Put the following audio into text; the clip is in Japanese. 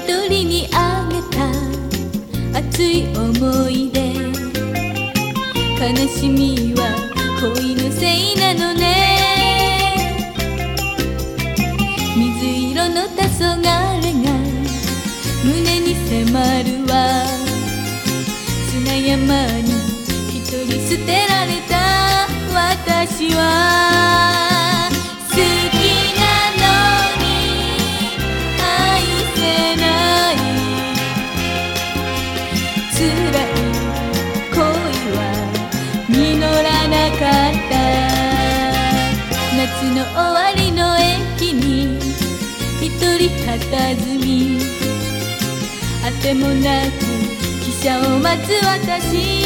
人にあげた熱い思い出、悲しみは恋のせいなのね。水色の黄昏が胸に迫るわ。砂山に一人捨てられた私は、好きなのに愛せない、辛い恋は実らなかった。夏の終わりの駅に一人佇み、あてもなく汽車を待つ私